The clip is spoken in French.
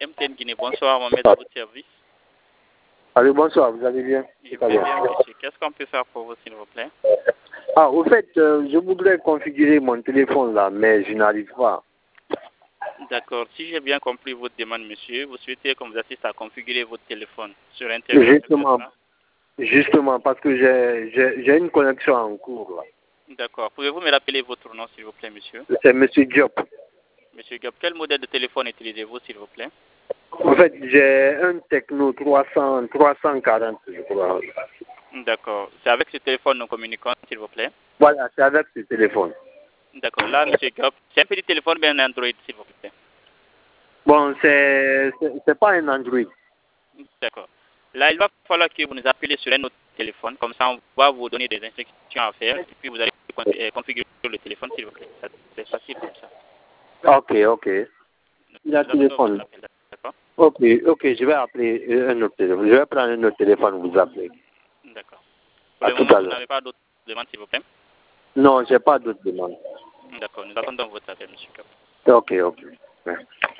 MTN Guinée. Bonsoir, Mohamed, à votre service. Allez, bonsoir, vous allez bien? Je vais bien, monsieur. Qu'est-ce qu'on peut faire pour vous, s'il vous plaît? Ah, au fait, je voudrais configurer mon téléphone là, mais je n'arrive pas. D'accord. Si j'ai bien compris votre demande, monsieur, vous souhaitez qu'on vous assiste à configurer votre téléphone sur Internet. Justement, parce que j'ai une connexion en cours là. D'accord. Pouvez-vous me rappeler votre nom, s'il vous plaît, monsieur? C'est Monsieur Diop. Monsieur Gab, quel modèle de téléphone utilisez-vous, s'il vous plaît? En fait, j'ai un Techno 340, je crois. D'accord. C'est avec ce téléphone nous communiquons, s'il vous plaît? Voilà, c'est avec ce téléphone. D'accord. Là, monsieur Gab, c'est un petit téléphone bien Android, s'il vous plaît. Bon, c'est pas un Android. D'accord. Là, il va falloir que vous nous appelez sur un autre téléphone. Comme ça, on va vous donner des instructions à faire. Et puis, vous allez configurer le téléphone, s'il vous plaît. C'est facile comme ça. Ok. Il y a téléphone. D'accord. Ok, je vais appeler un autre téléphone. Je vais prendre un autre téléphone, vous appeler. D'accord. Pour À le tout moment, à vous l'heure. n'avez pas d'autres demandes, s'il vous plaît? Non, j'ai pas d'autres demandes. D'accord. Nous attendons votre appel, monsieur Cap. Ok. Ouais.